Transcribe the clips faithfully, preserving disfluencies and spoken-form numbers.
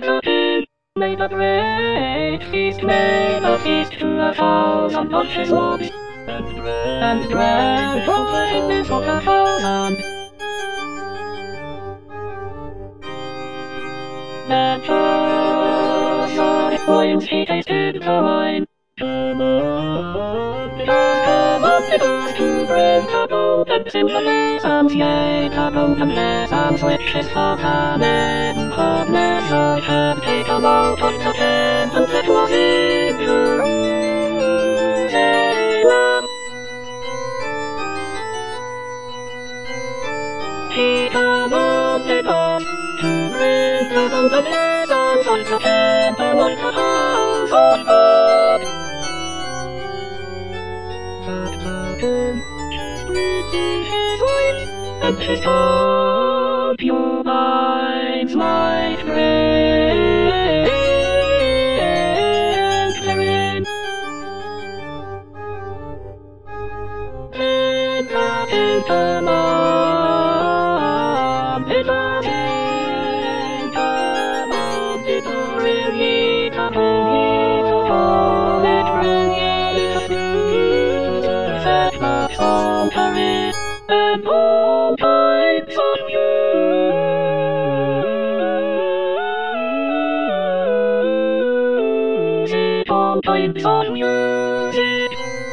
Make a feast, make a great feast, make a feast to a thousand punches lobby, and dread, and dread from the heavens of a thousand. That just on it points he tasted the wine. Come on, it does, come on, it does to bring the golden sympathies and yea, the golden lessons which his father made. Hardness I had taken out of the tent, and that was in Jerusalem. He commanded us to bring the golden lessons of the temple of the house of God. That mountain just breathing his voice, and his concubines might drink therein. Then the king commanded us, king commanded us, bring ye the bring ye the homage, bring ye the food, set the psaltery, and all types of music, all types of music.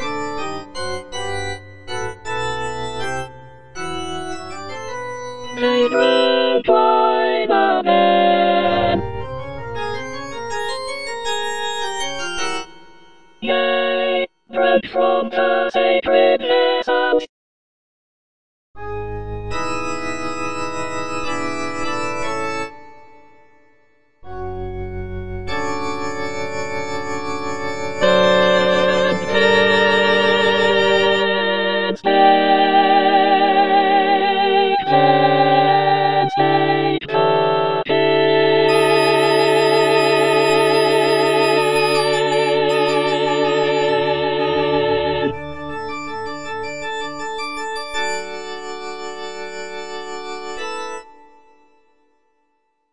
They drank wine again. Yea, drank from the sacred lessons,